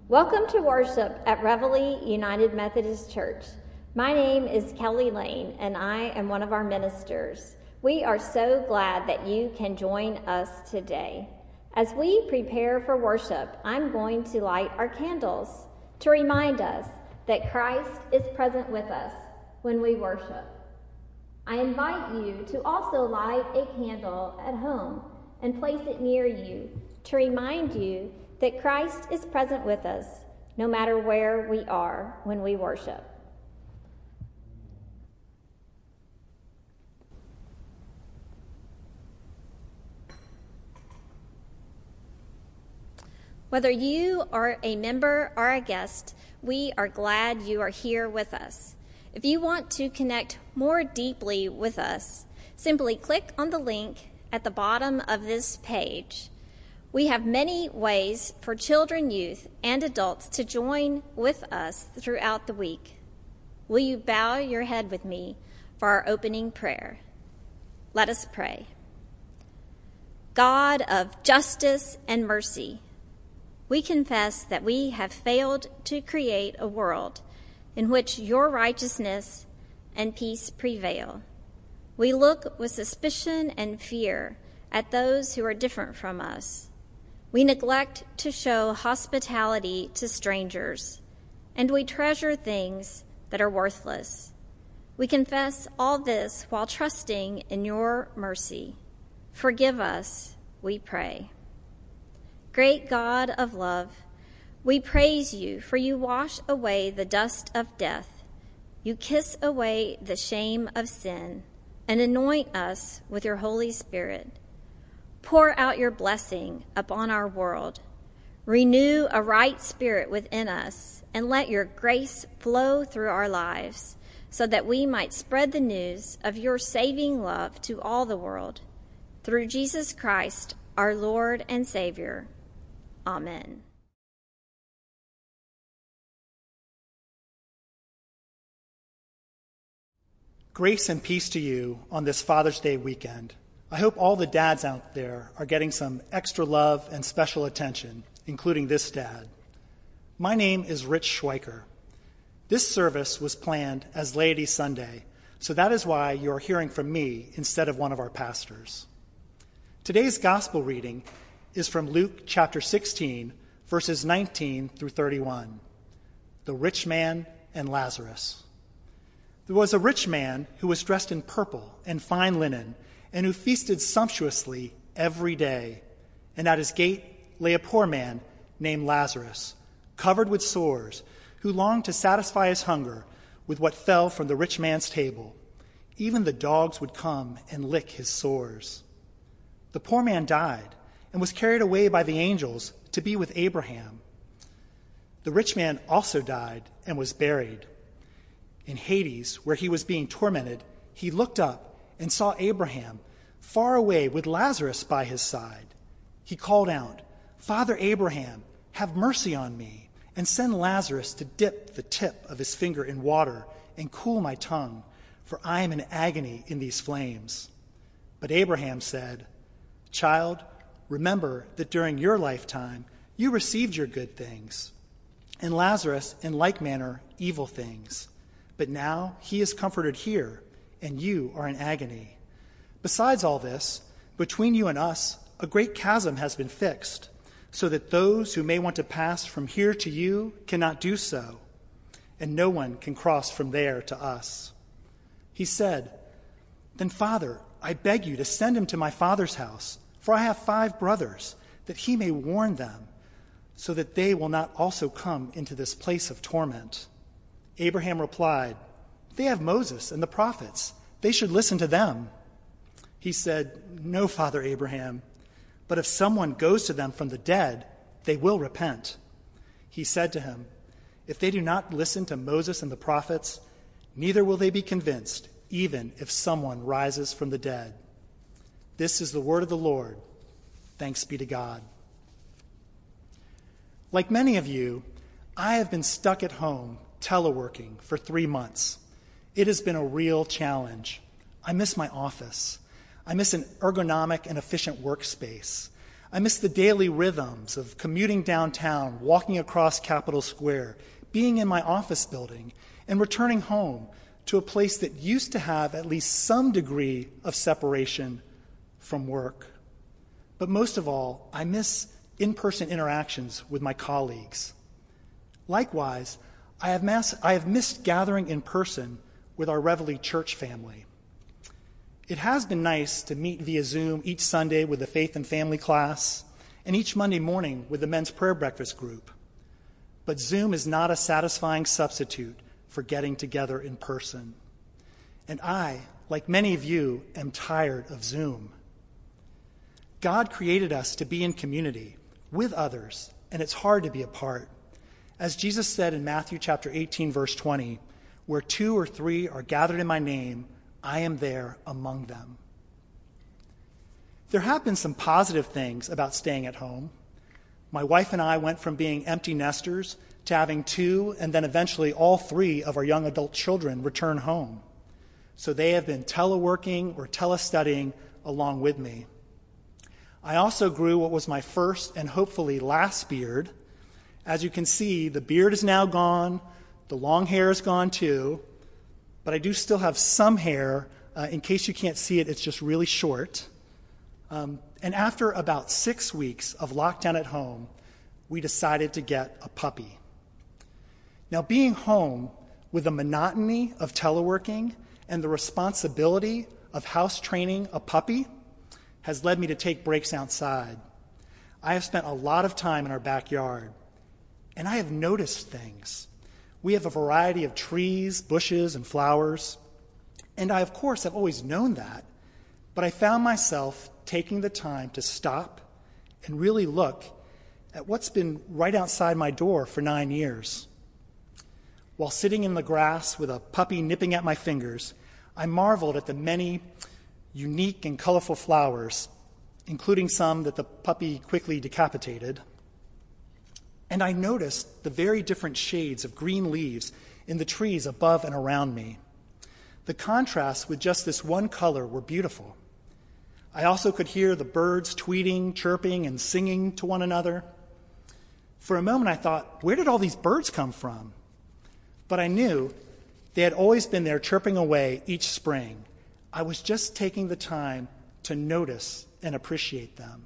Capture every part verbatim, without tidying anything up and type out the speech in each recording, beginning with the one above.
Welcome to worship at Reveille United Methodist Church. My name is Kelly Lane, and I am one of our ministers. We are so glad that you can join us today. As we prepare for worship, I'm going to light our candles to remind us that Christ is present with us when we worship. I invite you to also light a candle at home and place it near you to remind you that Christ is present with us no matter where we are when we worship. Whether you are a member or a guest, we are glad you are here with us. If you want to connect more deeply with us, simply click on the link at the bottom of this page. We have many ways for children, youth, and adults to join with us throughout the week. Will you bow your head with me for our opening prayer? Let us pray. God of justice and mercy, we confess that we have failed to create a world in which your righteousness and peace prevail. We look with suspicion and fear at those who are different from us. We neglect to show hospitality to strangers, and we treasure things that are worthless. We confess all this while trusting in your mercy. Forgive us, we pray. Great God of love, we praise you, for you wash away the dust of death. You kiss away the shame of sin and anoint us with your Holy Spirit. Pour out your blessing upon our world. Renew a right spirit within us, and let your grace flow through our lives, so that we might spread the news of your saving love to all the world. Through Jesus Christ, our Lord and Savior. Amen. Grace and peace to you on this Father's Day weekend. I hope all the dads out there are getting some extra love and special attention, including this dad. My name is Rich Schweiker. This service was planned as Laity Sunday, so that is why you are hearing from me instead of one of our pastors. Today's gospel reading is from Luke chapter sixteen, verses nineteen through thirty-one. The rich man and Lazarus. There was a rich man who was dressed in purple and fine linen, and who feasted sumptuously every day. And at his gate lay a poor man named Lazarus, covered with sores, who longed to satisfy his hunger with what fell from the rich man's table. Even the dogs would come and lick his sores. The poor man died and was carried away by the angels to be with Abraham. The rich man also died and was buried. In Hades, where he was being tormented, he looked up and saw Abraham far away with Lazarus by his side. He called out, "Father Abraham, have mercy on me, and send Lazarus to dip the tip of his finger in water and cool my tongue, for I am in agony in these flames." But Abraham said, "Child, remember that during your lifetime you received your good things, and Lazarus in like manner evil things. But now he is comforted here, and you are in agony. Besides all this, between you and us, a great chasm has been fixed, so that those who may want to pass from here to you cannot do so, and no one can cross from there to us." He said, "Then, Father, I beg you to send him to my father's house, for I have five brothers, that he may warn them, so that they will not also come into this place of torment." Abraham replied, "They have Moses and the prophets. They should listen to them." He said, "No, Father Abraham, but if someone goes to them from the dead, they will repent." He said to him, "If they do not listen to Moses and the prophets, neither will they be convinced, even if someone rises from the dead." This is the word of the Lord. Thanks be to God. Like many of you, I have been stuck at home teleworking for three months. It has been a real challenge. I miss my office. I miss an ergonomic and efficient workspace. I miss the daily rhythms of commuting downtown, walking across Capitol Square, being in my office building, and returning home to a place that used to have at least some degree of separation from work. But most of all, I miss in-person interactions with my colleagues. Likewise, I have, mass- I have missed gathering in person with our Reveille church family. It has been nice to meet via Zoom each Sunday with the faith and family class and each Monday morning with the men's prayer breakfast group. But Zoom is not a satisfying substitute for getting together in person. And I, like many of you, am tired of Zoom. God created us to be in community with others, and it's hard to be apart. As Jesus said in Matthew chapter eighteen, verse twenty, where two or three are gathered in my name, I am there among them. There have been some positive things about staying at home. My wife and I went from being empty nesters to having two and then eventually all three of our young adult children return home. So they have been teleworking or telestudying along with me. I also grew what was my first and hopefully last beard. As you can see, the beard is now gone, the long hair is gone too, but I do still have some hair. Uh, in case you can't see it, it's just really short. Um, and after about six weeks of lockdown at home, we decided to get a puppy. Now, being home with the monotony of teleworking and the responsibility of house training a puppy has led me to take breaks outside. I have spent a lot of time in our backyard, and I have noticed things. We have a variety of trees, bushes, and flowers, and I, of course, have always known that, but I found myself taking the time to stop and really look at what's been right outside my door for nine years. While sitting in the grass with a puppy nipping at my fingers, I marveled at the many unique and colorful flowers, including some that the puppy quickly decapitated. And I noticed the very different shades of green leaves in the trees above and around me. The contrasts with just this one color were beautiful. I also could hear the birds tweeting, chirping, and singing to one another. For a moment I thought, where did all these birds come from? But I knew they had always been there chirping away each spring. I was just taking the time to notice and appreciate them.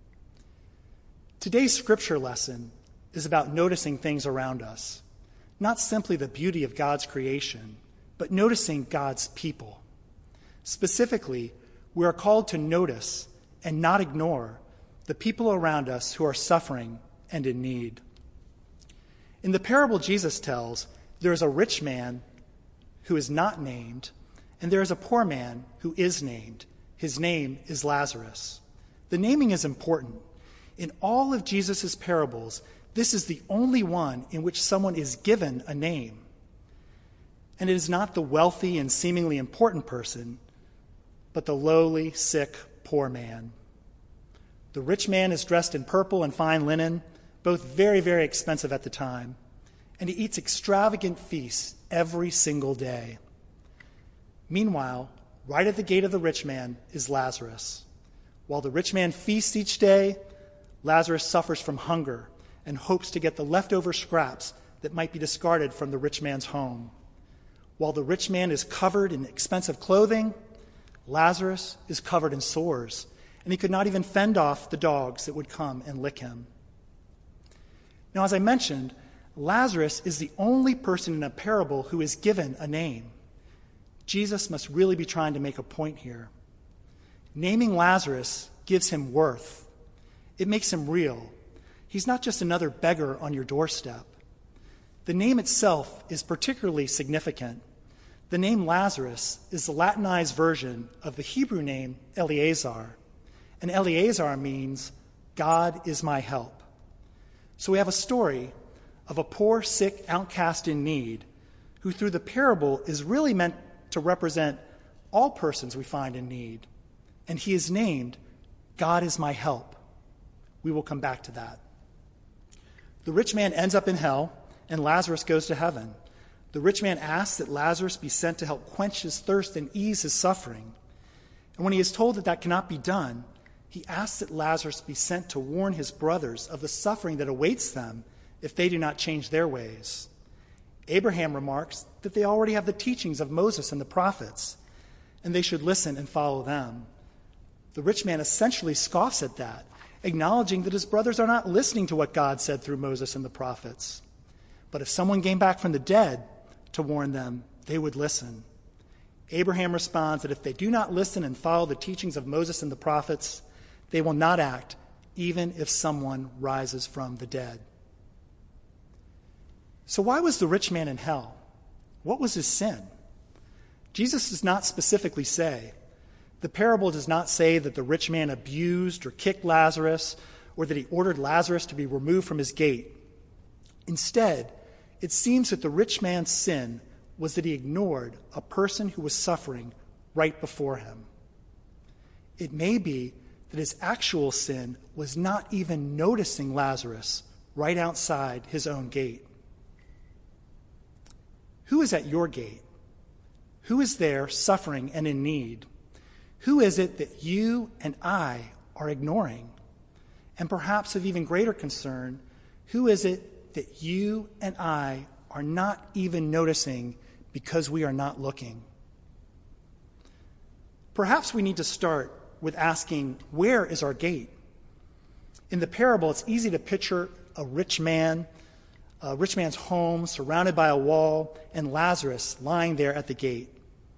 Today's scripture lesson is about noticing things around us, not simply the beauty of God's creation, but noticing God's people. Specifically, we are called to notice and not ignore the people around us who are suffering and in need. In the parable Jesus tells, there is a rich man who is not named, and there is a poor man who is named. His name is Lazarus. The naming is important. In all of Jesus' parables, this is the only one in which someone is given a name. And it is not the wealthy and seemingly important person, but the lowly, sick, poor man. The rich man is dressed in purple and fine linen, both very, very expensive at the time, and he eats extravagant feasts every single day. Meanwhile, right at the gate of the rich man is Lazarus. While the rich man feasts each day, Lazarus suffers from hunger and hopes to get the leftover scraps that might be discarded from the rich man's home. While the rich man is covered in expensive clothing, Lazarus is covered in sores, and he could not even fend off the dogs that would come and lick him. Now, as I mentioned, Lazarus is the only person in a parable who is given a name. Jesus must really be trying to make a point here. Naming Lazarus gives him worth. It makes him real. He's not just another beggar on your doorstep. The name itself is particularly significant. The name Lazarus is the Latinized version of the Hebrew name Eleazar, and Eleazar means God is my help. So we have a story of a poor, sick outcast in need who through the parable is really meant to represent all persons we find in need. And he is named, God is my help. We will come back to that. The rich man ends up in hell, and Lazarus goes to heaven. The rich man asks that Lazarus be sent to help quench his thirst and ease his suffering. And when he is told that that cannot be done, he asks that Lazarus be sent to warn his brothers of the suffering that awaits them if they do not change their ways. Abraham remarks that they already have the teachings of Moses and the prophets, and they should listen and follow them. The rich man essentially scoffs at that, acknowledging that his brothers are not listening to what God said through Moses and the prophets. But if someone came back from the dead to warn them, they would listen. Abraham responds that if they do not listen and follow the teachings of Moses and the prophets, they will not act, even if someone rises from the dead. So why was the rich man in hell? What was his sin? Jesus does not specifically say. The parable does not say that the rich man abused or kicked Lazarus, or that he ordered Lazarus to be removed from his gate. Instead, it seems that the rich man's sin was that he ignored a person who was suffering right before him. It may be that his actual sin was not even noticing Lazarus right outside his own gate. Who is at your gate? Who is there suffering and in need? Who is it that you and I are ignoring? And perhaps of even greater concern, who is it that you and I are not even noticing because we are not looking? Perhaps we need to start with asking, where is our gate? In the parable, it's easy to picture a rich man, a rich man's home surrounded by a wall, and Lazarus lying there at the gate.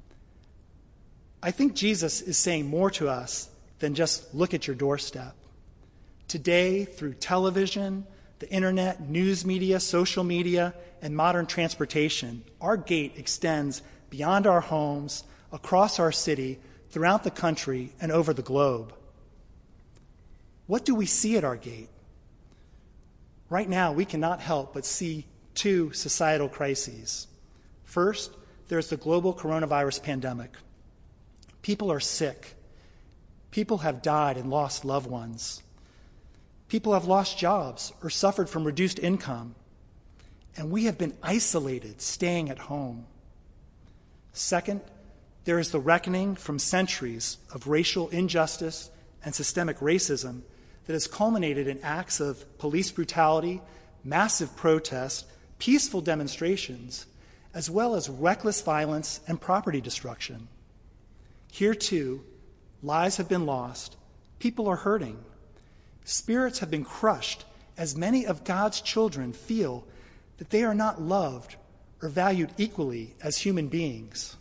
I think Jesus is saying more to us than just look at your doorstep. Today, through television, the internet, news media, social media, and modern transportation, our gate extends beyond our homes, across our city, throughout the country, and over the globe. What do we see at our gate? Right now, we cannot help but see two societal crises. First, there's the global coronavirus pandemic. People are sick. People have died and lost loved ones. People have lost jobs or suffered from reduced income. And we have been isolated, staying at home. Second, there is the reckoning from centuries of racial injustice and systemic racism that has culminated in acts of police brutality, massive protests, peaceful demonstrations, as well as reckless violence and property destruction. Here, too, lives have been lost, people are hurting, spirits have been crushed as many of God's children feel that they are not loved or valued equally as human beings.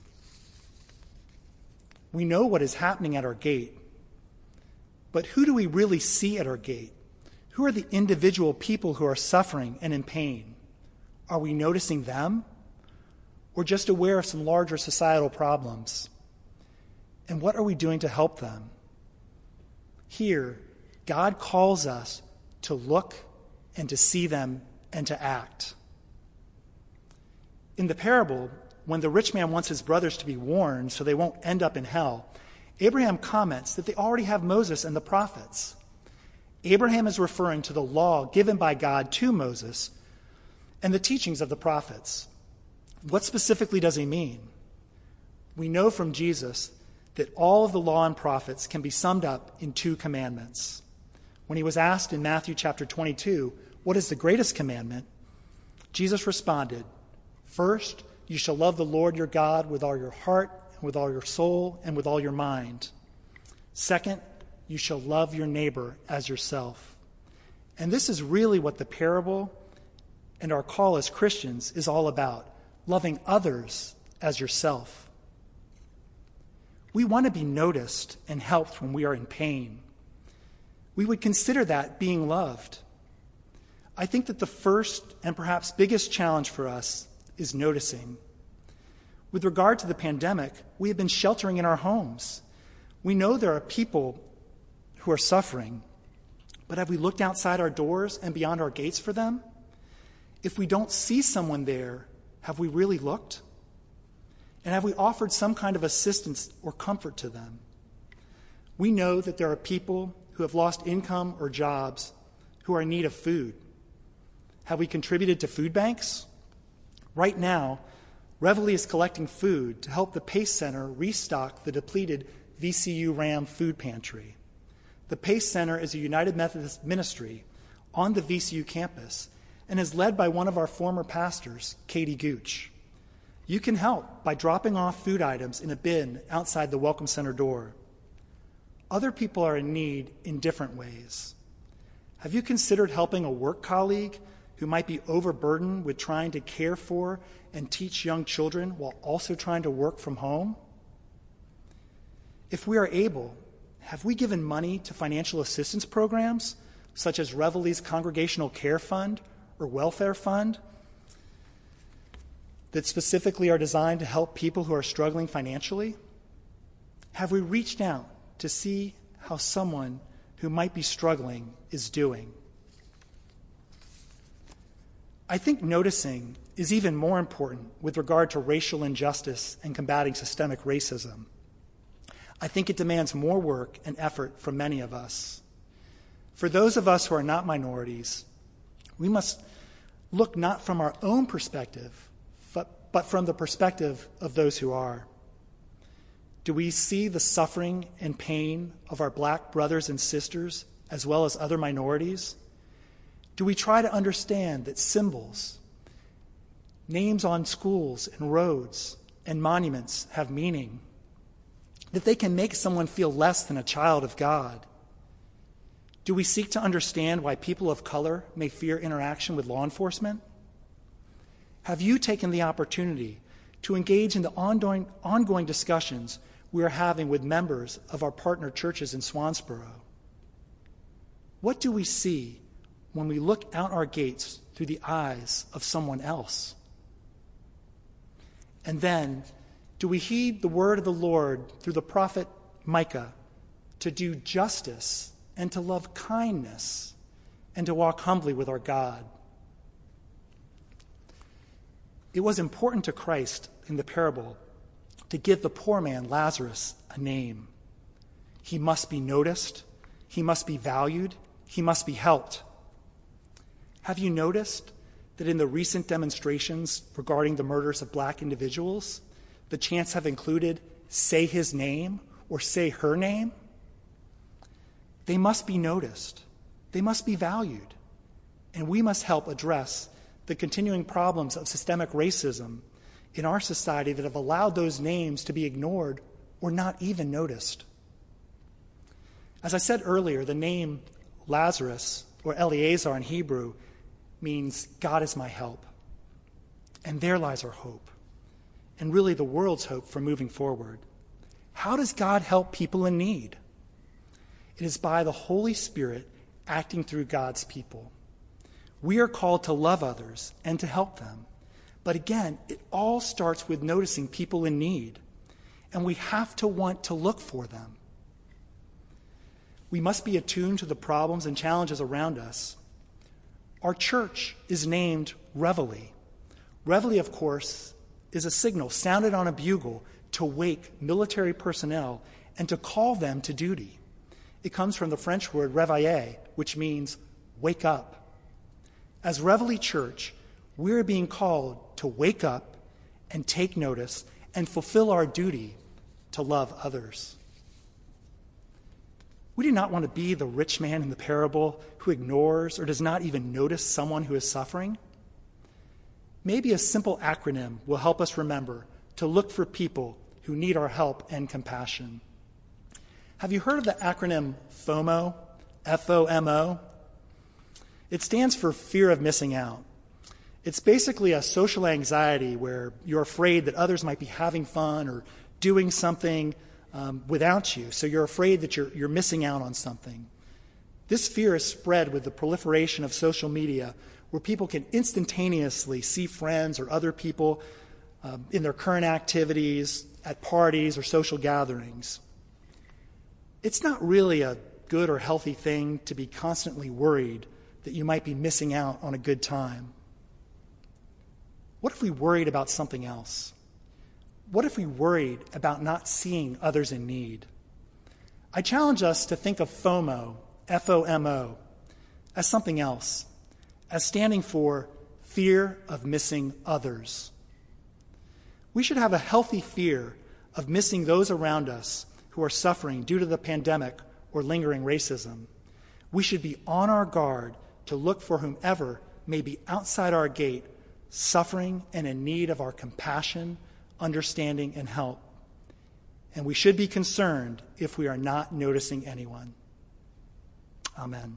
We know what is happening at our gate, but who do we really see at our gate? Who are the individual people who are suffering and in pain? Are we noticing them, or just aware of some larger societal problems? And what are we doing to help them? Here, God calls us to look and to see them and to act. In the parable, when the rich man wants his brothers to be warned so they won't end up in hell, Abraham comments that they already have Moses and the prophets. Abraham is referring to the law given by God to Moses and the teachings of the prophets. What specifically does he mean? We know from Jesus that all of the law and prophets can be summed up in two commandments. When he was asked in Matthew chapter twenty-two, what is the greatest commandment? Jesus responded, "First, you shall love the Lord your God with all your heart, and with all your soul, and with all your mind. Second, you shall love your neighbor as yourself." And this is really what the parable and our call as Christians is all about, loving others as yourself. We want to be noticed and helped when we are in pain. We would consider that being loved. I think that the first and perhaps biggest challenge for us is noticing. With regard to the pandemic, we have been sheltering in our homes. We know there are people who are suffering, but have we looked outside our doors and beyond our gates for them? If we don't see someone there, have we really looked? And have we offered some kind of assistance or comfort to them? We know that there are people who have lost income or jobs who are in need of food. Have we contributed to food banks? Right now, Reveille is collecting food to help the PACE Center restock the depleted V C U RAM food pantry. The PACE Center is a United Methodist ministry on the V C U campus and is led by one of our former pastors, Katie Gooch. You can help by dropping off food items in a bin outside the Welcome Center door. Other people are in need in different ways. Have you considered helping a work colleague who might be overburdened with trying to care for and teach young children while also trying to work from home? If we are able, have we given money to financial assistance programs such as Reveille's Congregational Care Fund or Welfare Fund that specifically are designed to help people who are struggling financially? Have we reached out to see how someone who might be struggling is doing? I think noticing is even more important with regard to racial injustice and combating systemic racism. I think it demands more work and effort from many of us. For those of us who are not minorities, we must look not from our own perspective, but, but from the perspective of those who are. Do we see the suffering and pain of our black brothers and sisters as well as other minorities? Do we try to understand that symbols, names on schools and roads and monuments have meaning, that they can make someone feel less than a child of God? Do we seek to understand why people of color may fear interaction with law enforcement? Have you taken the opportunity to engage in the ongoing, ongoing discussions we are having with members of our partner churches in Swansboro? What do we see when we look out our gates through the eyes of someone else? And then, do we heed the word of the Lord through the prophet Micah to do justice and to love kindness and to walk humbly with our God? It was important to Christ in the parable to give the poor man Lazarus a name. He must be noticed, he must be valued, he must be helped. Have you noticed that in the recent demonstrations regarding the murders of black individuals, the chants have included say his name or say her name? They must be noticed, they must be valued, and we must help address the continuing problems of systemic racism in our society that have allowed those names to be ignored or not even noticed. As I said earlier, the name Lazarus, or Eleazar in Hebrew, means God is my help. And there lies our hope, and really the world's hope for moving forward. How does God help people in need? It is by the Holy Spirit acting through God's people. We are called to love others and to help them. But again, it all starts with noticing people in need, and we have to want to look for them. We must be attuned to the problems and challenges around us. Our church is named Reveille. Reveille, of course, is a signal sounded on a bugle to wake military personnel and to call them to duty. It comes from the French word réveiller, which means wake up. As Reveille Church, we're being called to wake up and take notice and fulfill our duty to love others. We do not want to be the rich man in the parable who ignores or does not even notice someone who is suffering. Maybe a simple acronym will help us remember to look for people who need our help and compassion. Have you heard of the acronym FOMO? F O M O? It stands for fear of missing out. It's basically a social anxiety where you're afraid that others might be having fun or doing something um, without you, so you're afraid that you're, you're missing out on something. This fear is spread with the proliferation of social media, where people can instantaneously see friends or other people um, in their current activities, at parties or social gatherings. It's not really a good or healthy thing to be constantly worried that you might be missing out on a good time. What if we worried about something else? What if we worried about not seeing others in need? I challenge us to think of FOMO, F O M O, as something else, as standing for fear of missing others. We should have a healthy fear of missing those around us who are suffering due to the pandemic or lingering racism. We should be on our guard to look for whomever may be outside our gate, suffering and in need of our compassion, understanding, and help. And we should be concerned if we are not noticing anyone. Amen.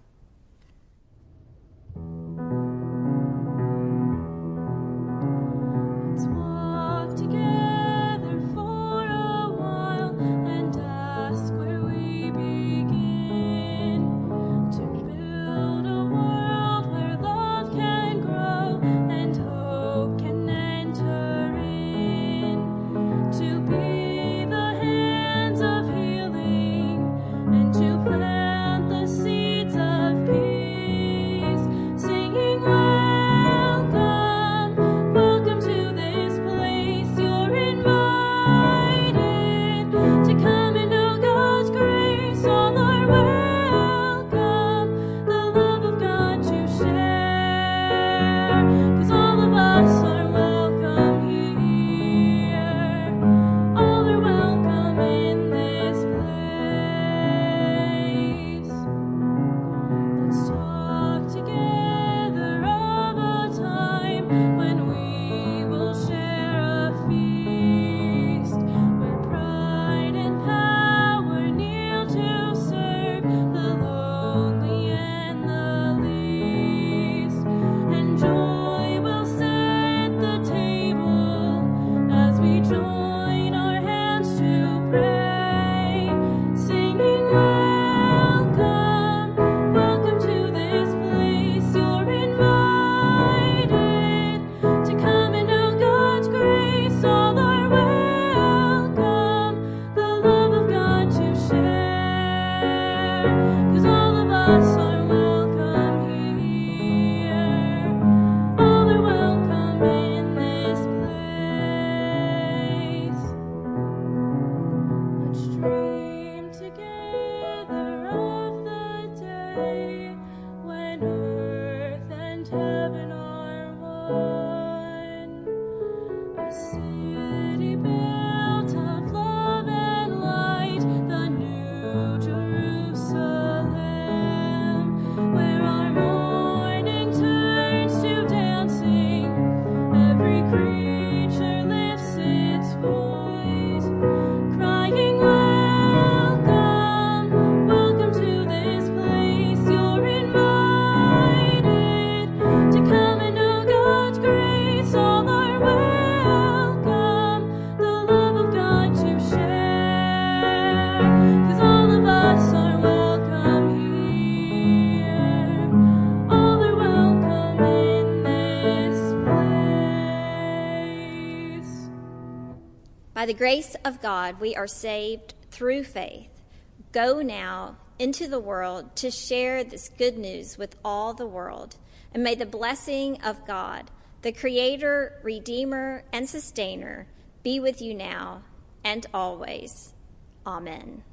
Let's walk together for a while and ask where we begin to build a world where love can grow and hope can enter in, to be the hands of healing and to plant the seeds of peace, singing welcome, welcome to this place. You're invited to come and know God's grace. All are welcome, the love of God to share, 'cause all of us are welcome here. All are welcome in this place. Let's talk together of a time when we will share a feast, where pride and power kneel to serve the lonely and the least, and joy will set the table as we join our hands to pray, singing welcome, welcome to this place. You're invited to come and know God's grace. All are welcome, the love of God to share, 'cause all of us are welcome here. All are welcome in this place. Let's dream together of the day when earth and heaven are one, a city built of love and light, the new Jerusalem, where our mourning turns to dancing, every creature lifts its voice, crying welcome, welcome to this place. You're invited to come and know God's grace. All are welcome, the love of God to share, 'cause all of us are welcome here. All are welcome in this place. By the grace of God, we are saved through faith. Go now into the world to share this good news with all the world. And may the blessing of God, the Creator, Redeemer, and Sustainer, be with you now and always. Amen.